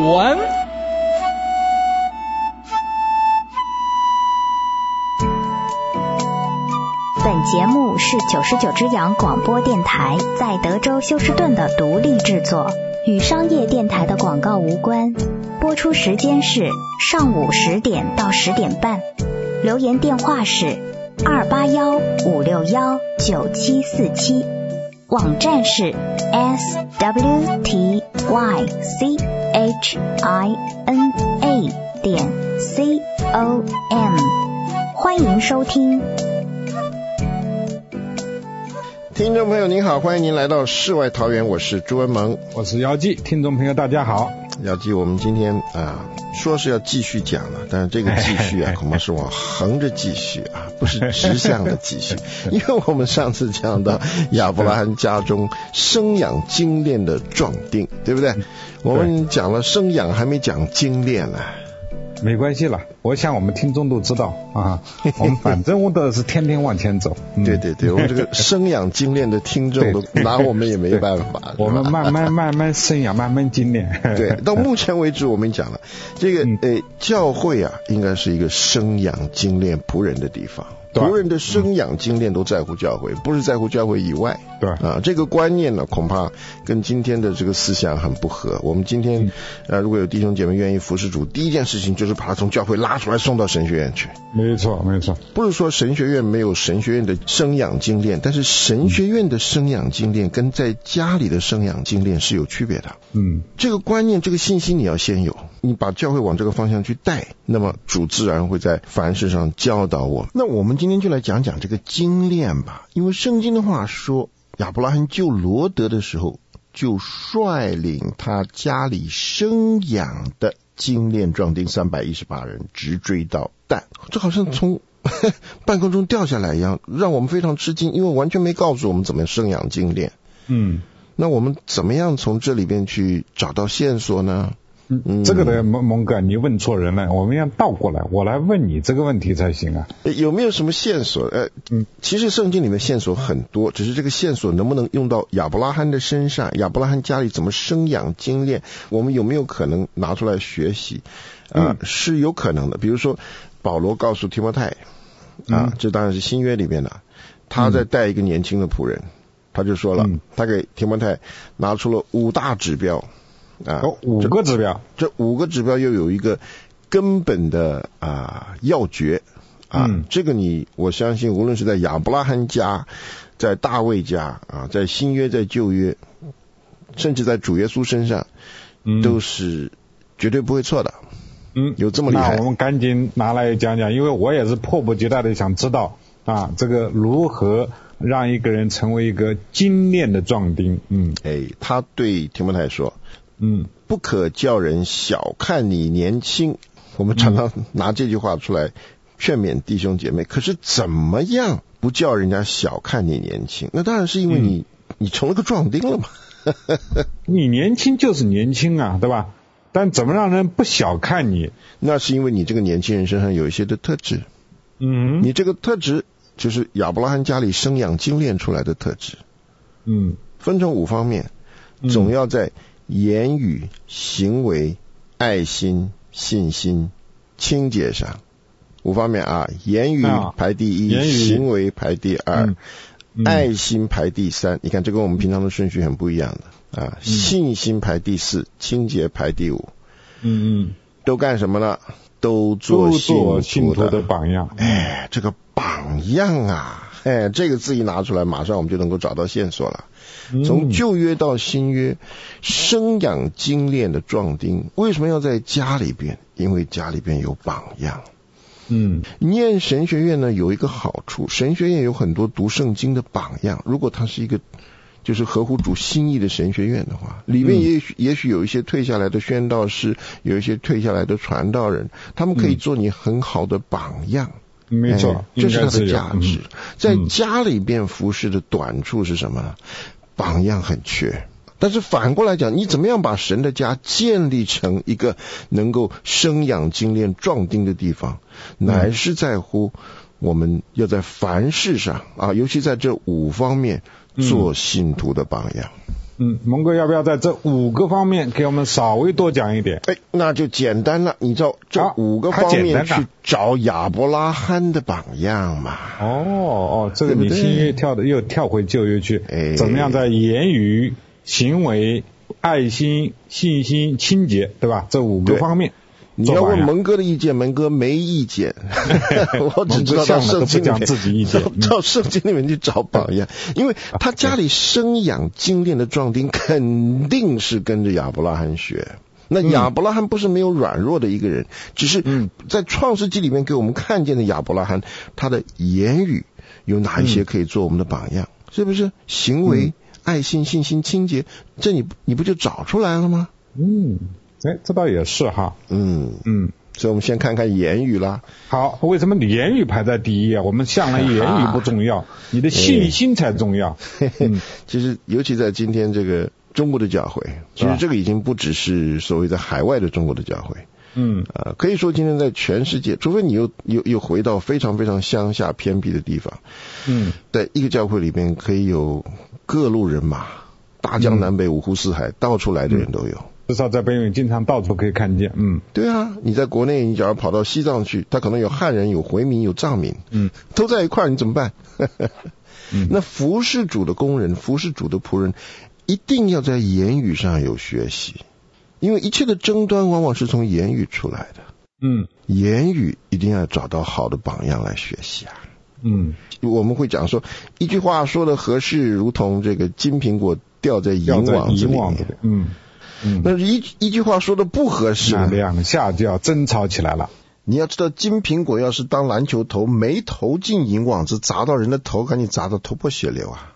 文。 本节目是99只羊广播电台在德州休斯顿的独立制作，与商业电台的广告无关。播出时间是上午10点到10点半。留言电话是281-561-9747。网站是 swtychina.com。欢迎收听。 听众朋友您好，欢迎您来到世外桃源，我是朱文萌， 我是姚记。听众朋友大家好。 姚记，我们今天说是要继续讲了，但是这个继续恐怕是往横着继续不是直向的继续因为我们上次讲到亚伯拉罕家中生养精炼的壮丁，对不对？我们讲了生养，还没讲精炼呢。 没关系了，我想我们听众都知道我们反正我都是天天往前走对对对，我们这个生养精炼的听众都拿我们也没办法我们慢慢生养，慢慢精炼对，到目前为止我们讲了这个教会应该是一个生养精炼仆人的地方，仆人的生养精炼都在乎教会，不是在乎教会以外。对这个观念呢，恐怕跟今天的这个思想很不合。我们今天如果有弟兄姐妹愿意服侍主，第一件事情就是把他从教会拉出来送到神学院去。 没错没错， 不是说神学院没有神学院的生养精炼，但是神学院的生养精炼跟在家里的生养精炼是有区别的。这个观念，这个信息你要先有，你把教会往这个方向去带，那么主自然会在凡事上教导我。那我们今天就来讲讲这个精炼吧，因为圣经的话说，亚伯拉罕救罗德的时候，就率领他家里生养的精炼壮丁318人，直追到但。这好像从半空中掉下来一样，让我们非常吃惊，因为完全没告诉我们怎么生养精炼。那我们怎么样从这里边去找到线索呢？ 这个的蒙哥，你问错人了，我们要倒过来，我来问你这个问题才行啊。 有没有什么线索？其实圣经里面线索很多，只是这个线索能不能用到亚伯拉罕的身上，亚伯拉罕家里怎么生养精炼，我们有没有可能拿出来学习？是有可能的。比如说保罗告诉提摩太这当然是新约里面的，他在带一个年轻的仆人，他就说了，他给提摩太拿出了5大指标 5个指标， 这5个指标又有一个根本的要诀这个我相信无论是在亚伯拉罕家，在大卫家在新约，在旧约，甚至在主耶稣身上都是绝对不会错的。有这么厉害。 那我们赶紧拿来讲讲，因为我也是迫不及待的想知道这个如何让一个人成为一个精炼的壮丁。 他对提摩太说不可叫人小看你年轻。我们常常拿这句话出来劝勉弟兄姐妹，可是怎么样不叫人家小看你年轻？那当然是因为你成了个壮丁了嘛你年轻就是年轻对吧？但怎么让人不小看你？ 那是因为你这个年轻人身上有一些的特质。你这个特质就是亚伯拉罕家里生养精炼出来的特质。分成5方面，总要在言语、行为、爱心、信心、清洁上5方面言语排第1，行为排第2，爱心排第3。你看这跟我们平常的顺序很不一样的信心排第4，清洁排第5。都干什么呢？都做信徒的榜样。 这个榜样这个字一拿出来，马上我们就能够找到线索了。从旧约到新约，生养精炼的壮丁为什么要在家里边？因为家里边有榜样。念神学院呢有一个好处，神学院有很多读圣经的榜样。如果它是一个就是合乎主心意的神学院的话，里面也许有一些退下来的宣道士，有一些退下来的传道人，他们可以做你很好的榜样。 没错， 这是它的价值。在家里边服侍的短处是什么呢？榜样很缺。但是反过来讲，你怎么样把神的家建立成一个能够生养精炼壮丁的地方，乃是在乎我们要在凡事上尤其在这5方面做信徒的榜样。 蒙哥要不要在这5个方面给我们稍微多讲一点？ 那就简单了，你照这5个方面去找亚伯拉罕的榜样嘛。 这个你心又跳回旧约去，怎么样在言语、行为、爱心、信心、清洁，对吧？这5个方面。 你要问蒙哥的意见，蒙哥没意见，我只知道到圣经里面自己意见， 到圣经里面去找榜样，因为他家里生养精炼的壮丁肯定是跟着亚伯拉罕学。那亚伯拉罕不是没有软弱的一个人，只是在创世纪里面给我们看见的亚伯拉罕，他的言语有哪一些可以做我们的榜样？是不是行为、爱心、信心、清洁，这你不就找出来了吗？ 这倒也是哈。 所以我们先看看言语啦。 好，为什么言语排在第一啊？我们向来言语不重要，你的信心才重要。 其实尤其在今天这个中国的教会，其实这个已经不只是所谓的海外的中国的教会。可以说今天在全世界，除非你又回到非常非常乡下偏僻的地方，在一个教会里面可以有各路人马，大江南北、五湖四海，到处来的人都有。 至少在北美经常到处可以看见。 对啊，你在国内，你假如跑到西藏去，他可能有汉人、有回民、有藏民，都在一块儿，你怎么办？那服侍主的工人、服侍主的仆人，一定要在言语上有学习，因为一切的争端往往是从言语出来的。言语一定要找到好的榜样来学习啊。我们会讲说，一句话说的合适，如同这个金苹果掉在银网子里面。那一句话说的不合适， 那2下就要争吵起来了。 你要知道，金苹果要是当篮球投，没投进银网子，砸到人的头，赶紧砸到头破血流啊。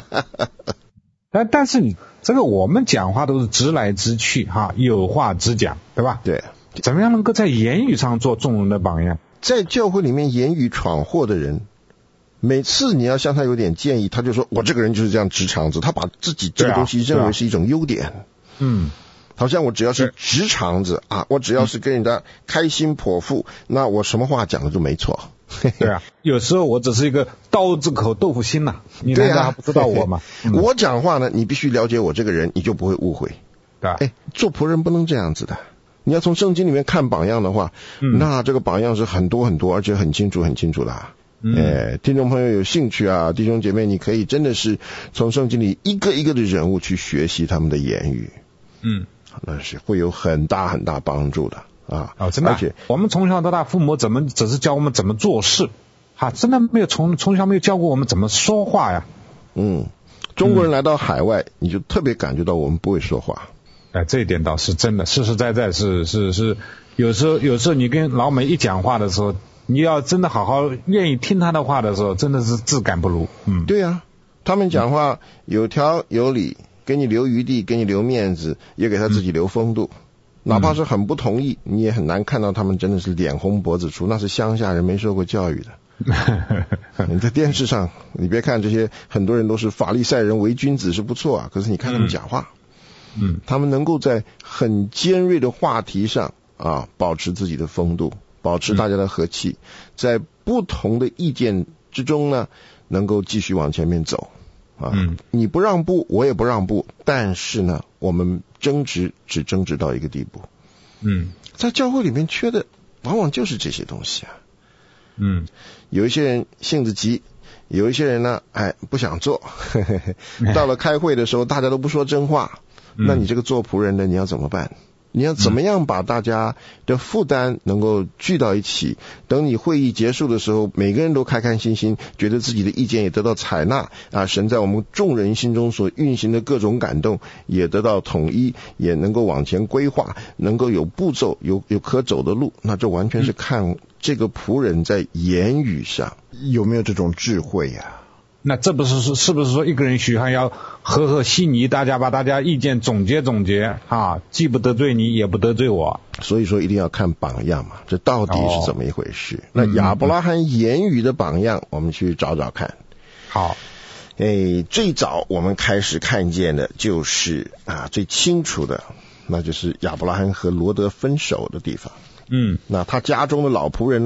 但是你这个我们讲话都是直来直去哈，有话直讲，对吧？ 对。 怎么样能够在言语上做众人的榜样？ 在教会里面言语闯祸的人，每次你要向他有点建议，他就说我这个人就是这样直肠子，他把自己这个东西认为是一种优点。好像我只要是直肠子啊，我只要是跟人家开心剖腹，那我什么话讲的都没错。 对啊，有时候我只是一个刀子口豆腐心呐，你难道还不知道我吗？ 我讲话呢，你必须了解我这个人，你就不会误会。 对， 做仆人不能这样子的。你要从圣经里面看榜样的话，那这个榜样是很多很多，而且很清楚很清楚的。听众朋友有兴趣啊，弟兄姐妹，你可以真的是从圣经里一个一个的人物去学习他们的言语。那是会有很大很大帮助的啊！ 真的，而且我们从小到大，父母只是教我们怎么做事，真的没有从小没有教过我们怎么说话呀。 中国人来到海外，你就特别感觉到我们不会说话。 这一点倒是真的，实实在在是，有时候你跟老美一讲话的时候，你要真的好好愿意听他的话的时候，真的是自感不如。 对啊，他们讲话有条有理。给你留余地，给你留面子，也给他自己留风度。哪怕是很不同意，你也很难看到他们真的是脸红脖子粗，那是乡下人没受过教育的。你在电视上，你别看这些很多人都是法利赛人为君子是不错啊，可是你看他们讲话，他们能够在很尖锐的话题上保持自己的风度，保持大家的和气，在不同的意见之中呢，能够继续往前面走。你不让步，我也不让步，但是呢，我们只争执到一个地步。在教会里面缺的往往就是这些东西啊。有一些人性子急，有一些人呢，不想做。到了开会的时候，大家都不说真话，那你这个做仆人的，你要怎么办？你要怎么样把大家的负担能够聚到一起，等你会议结束的时候，每个人都开开心心，觉得自己的意见也得到采纳神在我们众人心中所运行的各种感动也得到统一，也能够往前规划，能够有步骤，有可走的路。那这完全是看这个仆人在言语上有没有这种智慧呀。 那这不是是不是说一个人许汉要和稀泥，大家把大家意见总结既不得罪你也不得罪我。 所以说一定要看榜样嘛，这到底是怎么一回事。那亚伯拉罕言语的榜样我们去找找看。 好， 最早我们开始看见的就是最清楚的，那就是亚伯拉罕和罗德分手的地方。那他家中的老仆人呢，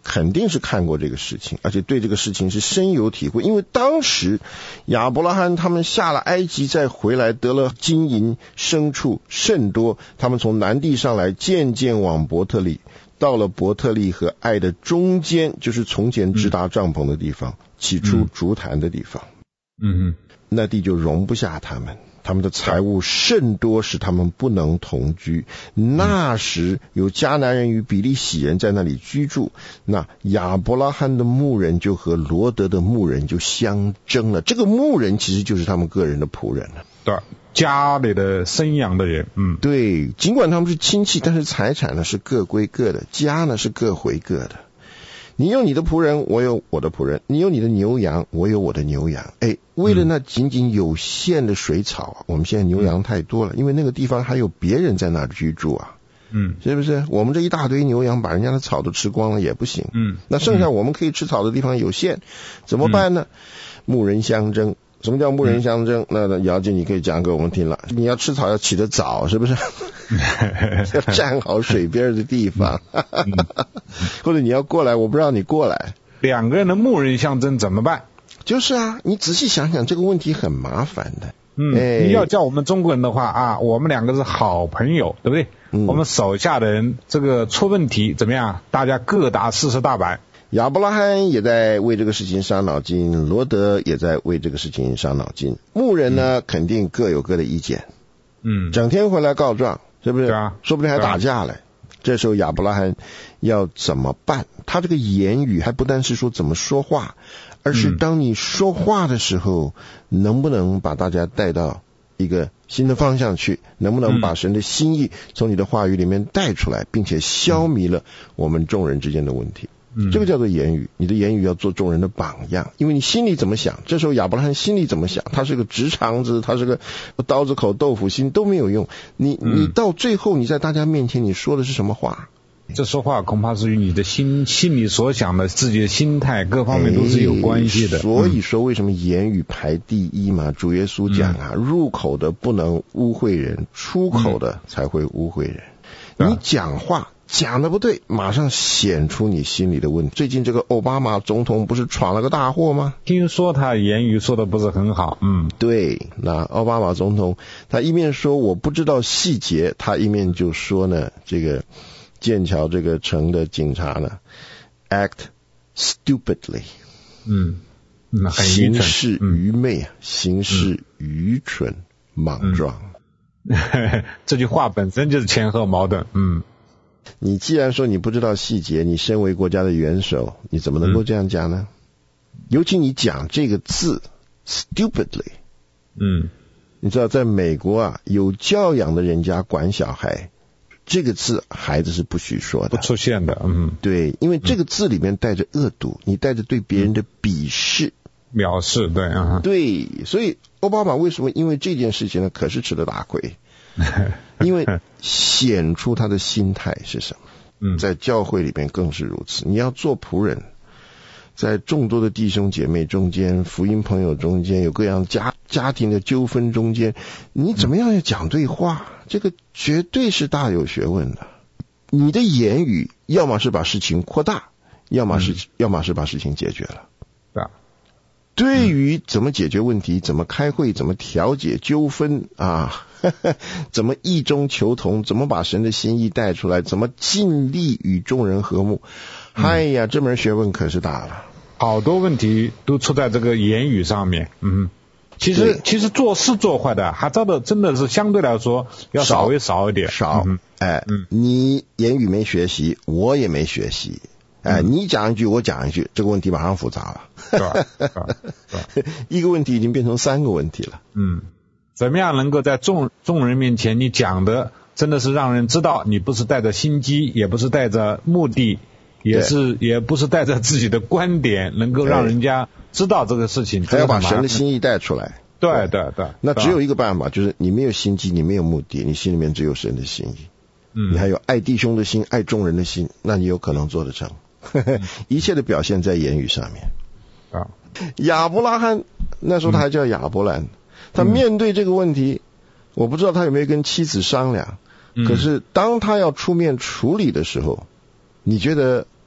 肯定是看过这个事情，而且对这个事情是深有体会。因为当时亚伯拉罕他们下了埃及再回来，得了金银牲畜甚多，他们从南地上来，渐渐往伯特利，到了伯特利和爱的中间，就是从前支搭帐篷的地方，起初竹坛的地方。那地就容不下他们，他们的财物甚多，使他们不能同居。那时有迦南人与比利洗人在那里居住，那亚伯拉罕的牧人就和罗德的牧人就相争了。这个牧人其实就是他们个人的仆人了， 对，家里的生养的人。 对，尽管他们是亲戚，但是财产呢是各归各的，家呢是各回各的。你有你的仆人，我有我的仆人，你有你的牛羊，我有我的牛羊。为了那仅仅有限的水草，我们现在牛羊太多了，因为那个地方还有别人在那儿居住啊。是不是？我们这一大堆牛羊把人家的草都吃光了也不行。那剩下我们可以吃草的地方有限，怎么办呢？牧人相争。什么叫牧人相争？那姚姐你可以讲给我们听了。你要吃草要起得早，是不是？要站好水边的地方。或者你要过来，我不让你过来。 两个人的牧人相争怎么办？ 就是啊，你仔细想想，这个问题很麻烦的。 你要叫我们中国人的话啊，我们两个是好朋友，对不对？我们手下的人这个出问题怎么样？大家各打40大板。 亚伯拉罕也在为这个事情伤脑筋，罗德也在为这个事情伤脑筋。牧人呢，肯定各有各的意见。整天回来告状，是不是？说不定还打架嘞。这时候亚伯拉罕要怎么办？他这个言语还不单是说怎么说话，而是当你说话的时候，能不能把大家带到一个新的方向去，能不能把神的心意从你的话语里面带出来，并且消弭了我们众人之间的问题。这个叫做言语，你的言语要做众人的榜样，因为你心里怎么想，这时候亚伯拉罕心里怎么想，他是个直肠子，他是个刀子口豆腐心，都没有用。你到最后你在大家面前你说的是什么话？ 这说话恐怕是与你的心里所想的自己的心态各方面都是有关系的。 所以说为什么言语排第一嘛？主耶稣讲啊，入口的不能污秽人，出口的才会污秽人。你讲话讲的不对，马上显出你心里的问题。最近这个奥巴马总统不是闯了个大祸吗？ 听说他言语说的不是很好。 对，那奥巴马总统他一面说我不知道细节，他一面就说呢，这个剑桥这个城的警察呢 act stupidly， 行事愚昧啊，行事愚蠢莽撞。 这句话本身就是前后矛盾。 你既然说你不知道细节，你身为国家的元首，你怎么能够这样讲呢？尤其你讲这个字 stupidly， 你知道在美国啊，有教养的人家管小孩，这个字孩子是不许说的， 不出现的。 对，因为这个字里面带着恶毒，你带着对别人的鄙视、 藐视。对， 对，所以奥巴马为什么因为这件事情呢，可是吃了大亏？因为显出他的心态是什么。在教会里面更是如此。你要做仆人，在众多的弟兄姐妹中间，福音朋友中间，有各样家庭的纠纷中间，你怎么样要讲对话？这个绝对是大有学问的。你的言语要么是把事情扩大，要么是把事情解决了。对于怎么解决问题，怎么开会，怎么调解纠纷啊，怎么异中求同，怎么把神的心意带出来，怎么尽力与众人和睦，哎呀，这门学问可是大了。 好多问题都出在这个言语上面。其实做事做坏的还真的是相对来说要稍微少一点。 你言语没学习，我也没学习。你讲一句我讲一句，这个问题马上复杂了。一个问题已经变成3个问题了。 怎么样能够在众人面前你讲的真的是让人知道你不是带着心机，也不是带着目的，也不是带着自己的观点，能够让人家知道这个事情， 还要把神的心意带出来。 对， 那只有一个办法，就是你没有心机，你没有目的，你心里面只有神的心意。你还有爱弟兄的心，爱众人的心，那你有可能做得成。一切的表现在言语上面。亚伯拉罕那时候他还叫亚伯兰，他面对这个问题，我不知道他有没有跟妻子商量，可是当他要出面处理的时候，你觉得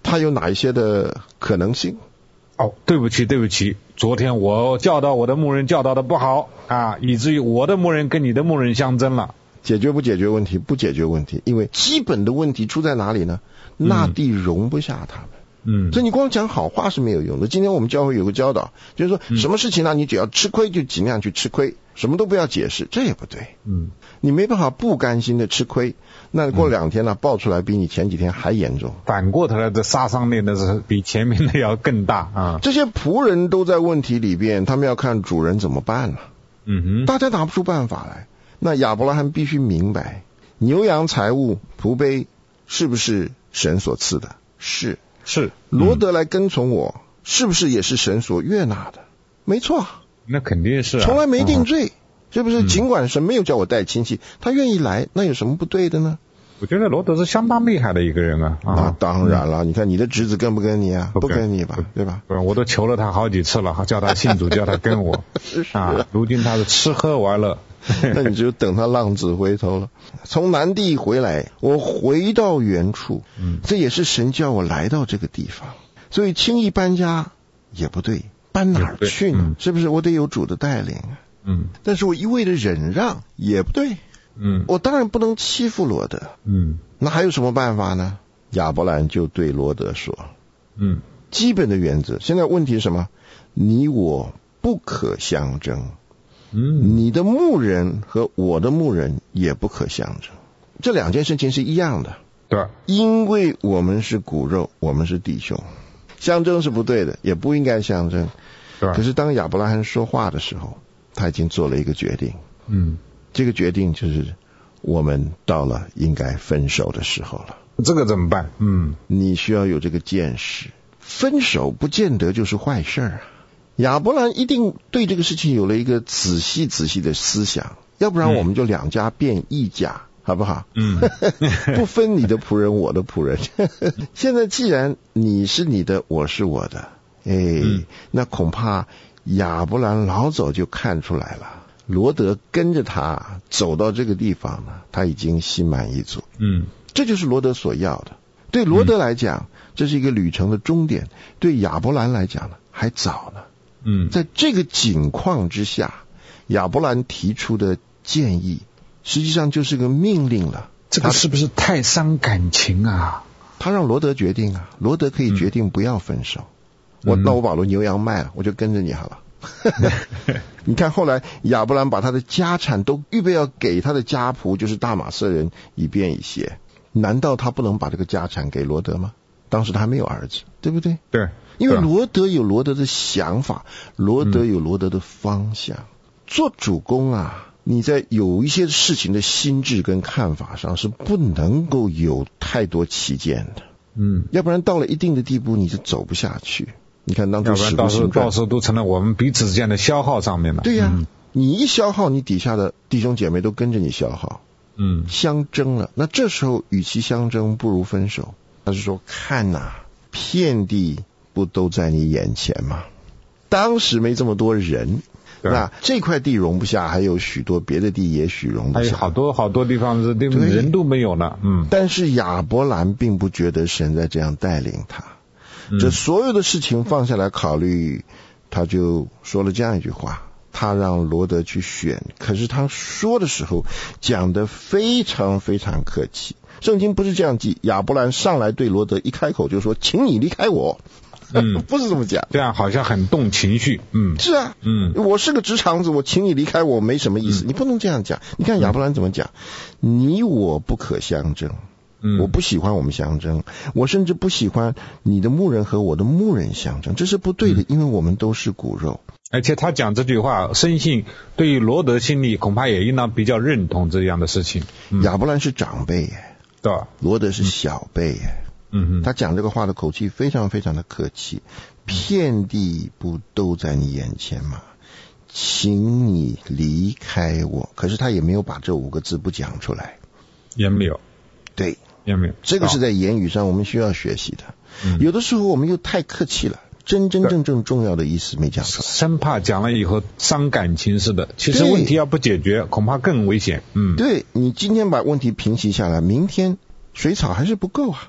他有哪一些的可能性？ 哦，对不起，昨天我教导我的牧人教导的不好啊，以至于我的牧人跟你的牧人相争了。 解决不解决问题？不解决问题，因为基本的问题出在哪里呢？那地容不下他们。所以你光讲好话是没有用的。今天我们教会有个教导，就是说什么事情呢，你只要吃亏就尽量去吃亏，什么都不要解释，这也不对。你没办法不甘心的吃亏，那过2天呢，爆出来比你前几天还严重。 反过头来的杀伤力那是比前面的要更大啊！ 这些仆人都在问题里边，他们要看主人怎么办了。大家拿不出办法来。那亚伯拉罕必须明白，牛羊财物仆婢是不是神所赐的？是。罗德来跟从我，是不是也是神所悦纳的？没错， 那肯定是从来没定罪，是不是？尽管神没有叫我带亲戚，他愿意来，那有什么不对的呢？ 我觉得罗德是相当厉害的一个人啊。 那当然了，你看你的侄子跟不跟你啊？不跟你吧，对吧？ 我都求了他好几次了，叫他信主，叫他跟我如今他是吃喝玩乐。 那你就等他浪子回头了。从南地回来，我回到原处，这也是神叫我来到这个地方，所以轻易搬家也不对，搬哪儿去呢？是不是？我得有主的带领。但是我一味的忍让也不对。我当然不能欺负罗德。那还有什么办法呢？亚伯兰就对罗德说，基本的原则，现在问题是什么？你我不可相争。你的牧人和我的牧人也不可相争，这2件事情是一样的。 对， 因为我们是骨肉，我们是弟兄，相争是不对的，也不应该相争。 对。 可是当亚伯拉罕说话的时候，他已经做了一个决定。这个决定就是我们到了应该分手的时候了。 这个怎么办？ 你需要有这个见识，分手不见得就是坏事啊。亚伯兰一定对这个事情有了一个仔细的思想，要不然我们就2家变1家，好不好？不分你的仆人我的仆人。现在既然你是你的，我是我的，那恐怕亚伯兰老早就看出来了，罗德跟着他走到这个地方呢，他已经心满意足。这就是罗德所要的。对罗德来讲，这是一个旅程的终点；对亚伯兰来讲呢，还早呢。在这个景况之下，亚伯兰提出的建议实际上就是个命令了。 这个是不是太伤感情啊？ 他让罗德决定啊，罗德可以决定不要分手。那我把牛羊卖了，我就跟着你好了。你看后来亚伯兰把他的家产都预备要给他的家仆，就是大马色人以便以谢。难道他不能把这个家产给罗德吗？当时他还没有儿子，对不对？ 对。 因为罗德有罗德的想法，罗德有罗德的方向。做主公啊，你在有一些事情的心智跟看法上是不能够有太多歧见的。要不然到了一定的地步你就走不下去。你看当初使徒行传， 到时候都成了我们彼此之间的消耗上面了。 对呀，你一消耗，你底下的弟兄姐妹都跟着你消耗。相争了，那这时候与其相争不如分手。他是说，看哪，遍地不都在你眼前吗？当时没这么多人，那这块地容不下，还有许多别的地也许容不下， 还有好多地方是人都没有呢。 但是亚伯兰并不觉得神在这样带领他，这所有的事情放下来考虑，他就说了这样一句话，他让罗德去选，可是他说的时候讲得非常非常客气。圣经不是这样记，亚伯兰上来对罗德一开口就说，请你离开我。不是这么讲， 这样好像很动情绪。 是啊，我是个直肠子，我请你离开我没什么意思，你不能这样讲。你看亚伯兰怎么讲，你我不可相争。我不喜欢我们相争，我甚至不喜欢你的牧人和我的牧人相争，这是不对的，因为我们都是骨肉。 而且他讲这句话，深信对于罗德心里恐怕也应当比较认同这样的事情。 亚伯兰是长辈耶， 对， 罗德是小辈耶。他讲这个话的口气非常非常的客气，遍地不都在你眼前吗？请你离开我。可是他也没有把这5个字不讲出来， 也没有。 对， 也没有。 这个是在言语上我们需要学习的。有的时候我们又太客气了，真正重要的意思没讲出来， 生怕讲了以后伤感情似的。其实问题要不解决，恐怕更危险。 对，你今天把问题平息下来，明天水草还是不够啊。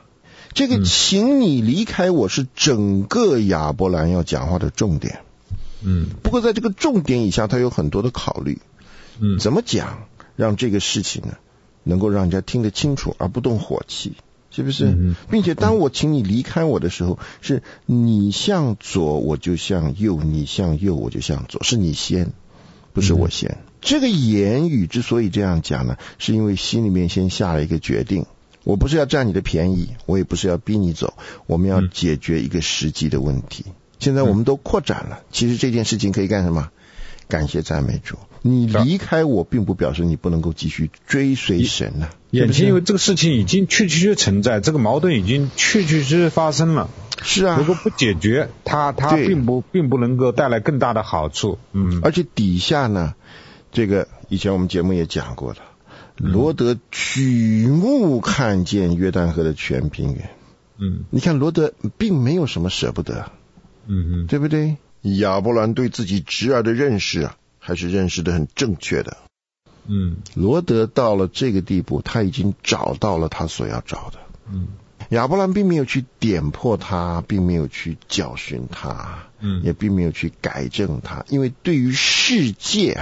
这个请你离开我是整个亚伯兰要讲话的重点。不过在这个重点以下，他有很多的考虑。怎么讲让这个事情呢能够让人家听得清楚而不动火气，是不是？并且当我请你离开我的时候，是你向左我就向右，你向右我就向左，是你先，不是我先。这个言语之所以这样讲呢，是因为心里面先下了一个决定，我不是要占你的便宜，我也不是要逼你走，我们要解决一个实际的问题。现在我们都扩展了，其实这件事情可以干什么？感谢赞美主，你离开我并不表示你不能够继续追随神啊。 眼前因为这个事情已经确确存在，这个矛盾已经确确发生了。 是啊， 如果不解决，它并不能够带来更大的好处。 而且底下呢，这个以前我们节目也讲过了，罗德举目看见约旦河的全平原。你看罗德并没有什么舍不得，对不对？亚伯兰对自己侄儿的认识啊，还是认识的很正确的。罗德到了这个地步，他已经找到了他所要找的。亚伯兰并没有去点破他，并没有去教训他，也并没有去改正他，因为对于世界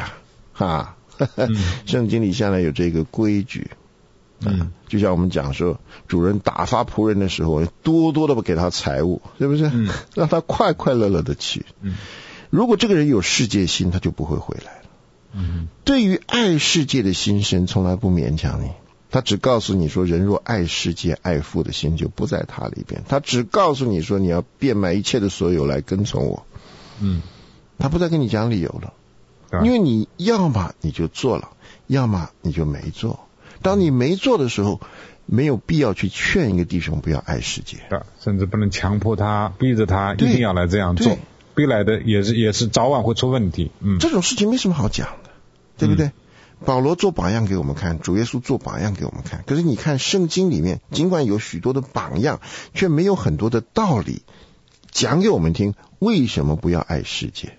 圣经里向来有这个规矩。就像我们讲说，主人打发仆人的时候，多多的给他财物，是不是？让他快快乐乐的去。如果这个人有世界心，他就不会回来了。对于爱世界的心，神从来不勉强你，他只告诉你说，人若爱世界，爱父的心就不在他里边。他只告诉你说，你要变卖一切的所有来跟从我。他不再跟你讲理由了，因为你要么你就做了，要么你就没做。当你没做的时候，没有必要去劝一个弟兄不要爱世界， 甚至不能强迫他，逼着他一定要来这样做，逼来的也是早晚会出问题。 这种事情没什么好讲的，对不对？保罗做榜样给我们看，主耶稣做榜样给我们看，可是你看圣经里面尽管有许多的榜样，却没有很多的道理讲给我们听，为什么不要爱世界。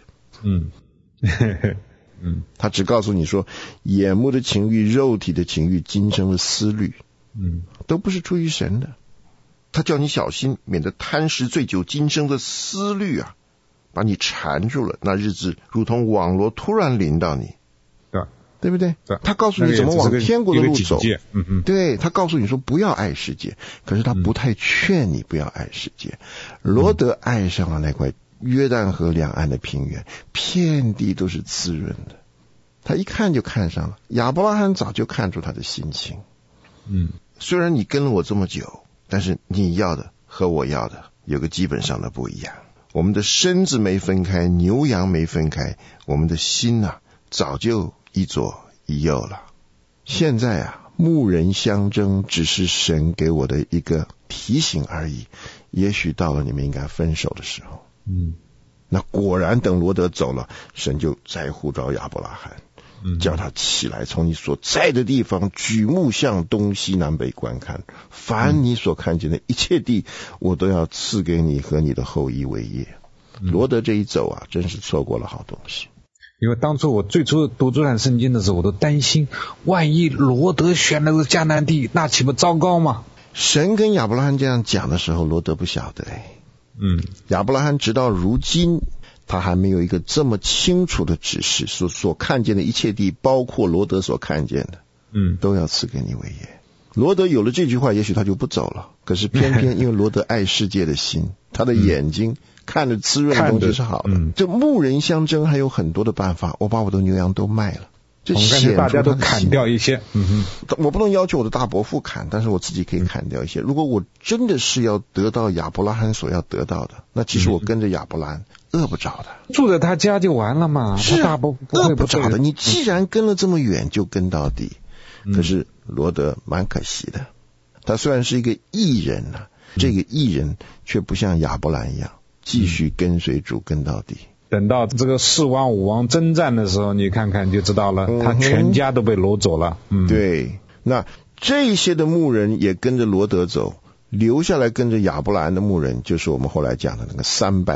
他只告诉你说，眼目的情欲、肉体的情欲、今生的思虑，都不是出于神的。他叫你小心，免得贪食醉酒，今生的思虑啊，把你缠住了，那日子如同网罗突然临到你，对不对？他告诉你怎么往天国的路走。对，他告诉你说不要爱世界，可是他不太劝你不要爱世界。罗德爱上了那块约旦河两岸的平原，遍地都是滋润的，他一看就看上了。亚伯拉罕早就看出他的心情。虽然你跟了我这么久，但是你要的和我要的有个基本上的不一样。我们的身子没分开，牛羊没分开，我们的心啊早就一左一右了。现在啊，牧人相争只是神给我的一个提醒而已，也许到了你们应该分手的时候。那果然等罗德走了，神就再呼召亚伯拉罕，叫他起来，从你所在的地方举目向东西南北观看，凡你所看见的一切地，我都要赐给你和你的后裔为业。罗德这一走啊，真是错过了好东西。 因为当初我最初读这段圣经的时候，我都担心，万一罗德选了个迦南地，那岂不糟糕吗？ 神跟亚伯拉罕这样讲的时候，罗德不晓得亚伯拉罕直到如今，他还没有一个这么清楚的指示，所看见的一切地，包括罗德所看见的，都要赐给你为业。罗德有了这句话，也许他就不走了。可是偏偏因为罗德爱世界的心，他的眼睛看着滋润的东西是好的。这牧人相争还有很多的办法，我把我的牛羊都卖了，这显出大家都砍掉一些。 我不能要求我的大伯父砍，但是我自己可以砍掉一些。如果我真的是要得到亚伯拉罕所要得到的，那其实我跟着亚伯兰饿不着的， 住在他家就完了嘛。 是大伯饿不着的。你既然跟了这么远，就跟到底。可是罗德蛮可惜的，他虽然是一个义人这个义人却不像亚伯兰一样继续跟随主跟到底。 等到这个4王5王征战的时候，你看看就知道了，他全家都被掳走了。 对，那这些的牧人也跟着罗德走，留下来跟着亚伯兰的牧人，就是我们后来讲的那个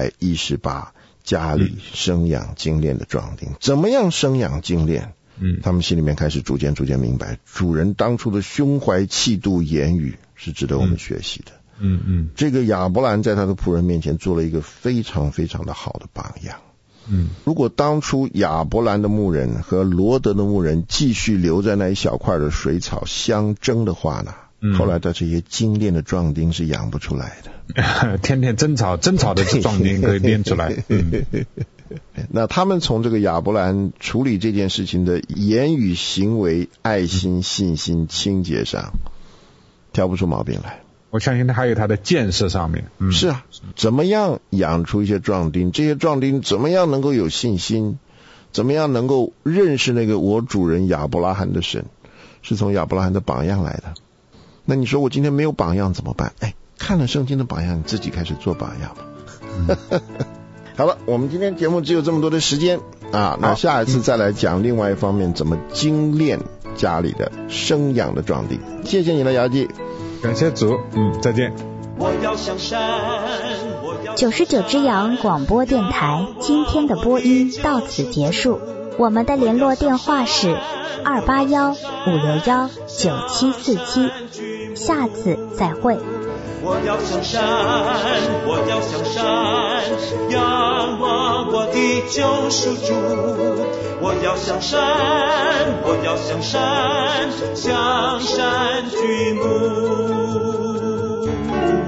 318家里生养精炼的壮丁。怎么样生养精炼？他们心里面开始逐渐明白，主人当初的胸怀气度言语是值得我们学习的。 这个亚伯兰在他的仆人面前做了一个非常非常的好的榜样。如果当初亚伯兰的牧人和罗德的牧人继续留在那一小块的水草相争的话呢，后来的这些精炼的壮丁是养不出来的。 天天争吵的壮丁可以练出来。 那他们从这个亚伯兰处理这件事情的言语行为、爱心、信心、清洁上挑不出毛病来。 我相信他还有他的建设上面。 是啊，怎么样养出一些壮丁，这些壮丁怎么样能够有信心，怎么样能够认识那个我主人亚伯拉罕的神，是从亚伯拉罕的榜样来的。那你说我今天没有榜样怎么办？看了圣经的榜样，你自己开始做榜样吧。好了，我们今天节目只有这么多的时间啊，那下一次再来讲另外一方面怎么精炼家里的生养的壮丁。谢谢你了，姚记。 感谢主，再见。 99只羊广播电台今天的播音到此结束，我们的联络电话是281-561-9747，下次再会。 我要向山，我要向山，仰望我的救赎主。我要向山，我要向山，向山举目。